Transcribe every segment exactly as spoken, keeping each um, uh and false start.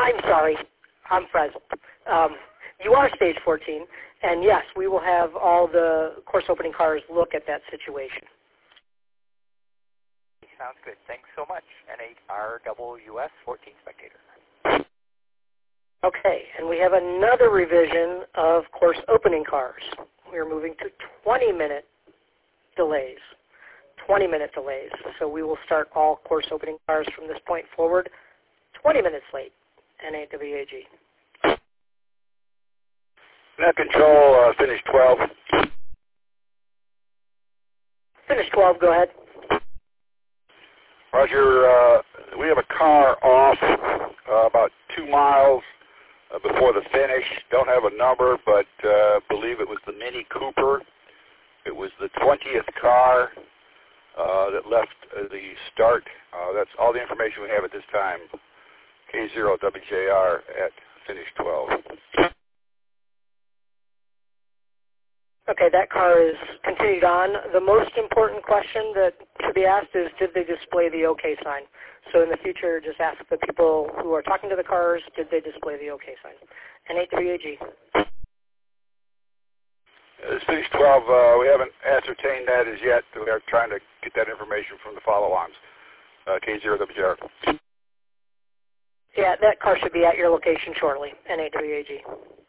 I'm sorry. I'm frazzled. Um, you are stage fourteen, and yes, we will have all the course opening cars look at that situation. Sounds good. Thanks so much. N eight R W S fourteen spectator. Okay, and we have another revision of course opening cars. We're moving to twenty minute delays. twenty minute delays. So we will start all course opening cars from this point forward twenty minutes late. N eight W A G. Net control, uh, finish twelve. Finish twelve, go ahead. Roger, uh, we have a car off uh, about two miles uh, before the finish. Don't have a number, but uh, believe it was the Mini Cooper. It was the twentieth car uh, that left uh, the start. Uh, that's all the information we have at this time. K zero W J R at finish twelve. Okay, that car is continued on. The most important question that should be asked is, did they display the OK sign? So in the future, just ask the people who are talking to the cars, did they display the OK sign? N eight W A G. It's finished twelve. Uh, we haven't ascertained that as yet. We are trying to get that information from the follow-ons. Uh, K zero W J R. Yeah, that car should be at your location shortly. N eight W A G.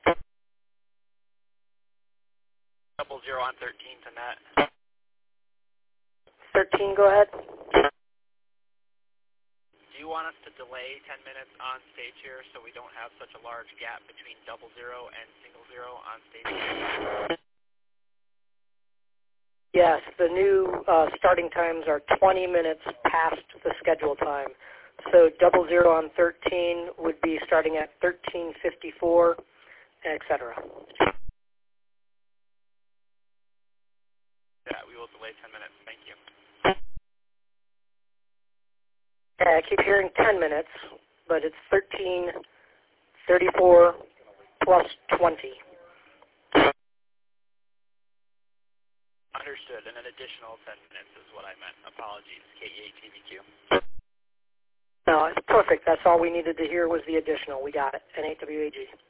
Double zero on thirteen to net. thirteen, go ahead. Do you want us to delay ten minutes on stage here so we don't have such a large gap between double zero and single zero on stage here? Yes, the new uh, starting times are twenty minutes past the scheduled time. So double zero on thirteen would be starting at thirteen fifty-four, et cetera. Yeah, we will delay ten minutes. Thank you. Yeah, I keep hearing ten minutes, but it's thirteen thirty-four plus twenty. Understood, and an additional ten minutes is what I meant. Apologies, K E eight T V Q. No, it's perfect. That's all we needed to hear was the additional. We got it. N eight W A G.